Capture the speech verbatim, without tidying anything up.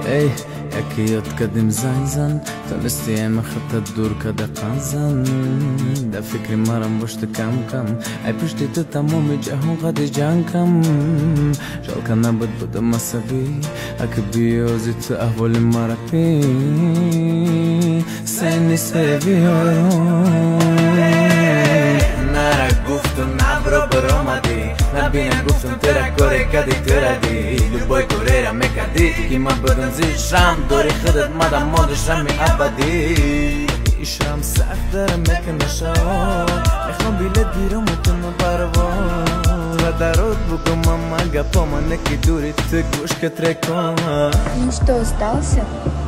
ey ياكي يتقدم زايزن تلستي ما خدت الدور كده قازن ده فكري مرم بشت كم كم اي بشتي تتمومي جاهو غادي جانكم شو كان بد بد مسابي اكبي وزيت اهول مرقي سيني سيفيو نارا گفتم نبرو برامدی نبینم گفتم ترا کاری کدی ترا دی لبای کوره می کدی که من بدون زیشم دوری خودت مدام مادشم می ابدی ایشم سخت دارم میکنه شاد میخوام بیلت گیرم و تو مبروار و درود بگم اما گپا من نکی دوری تو گوش که ترکم Ну что, сдался?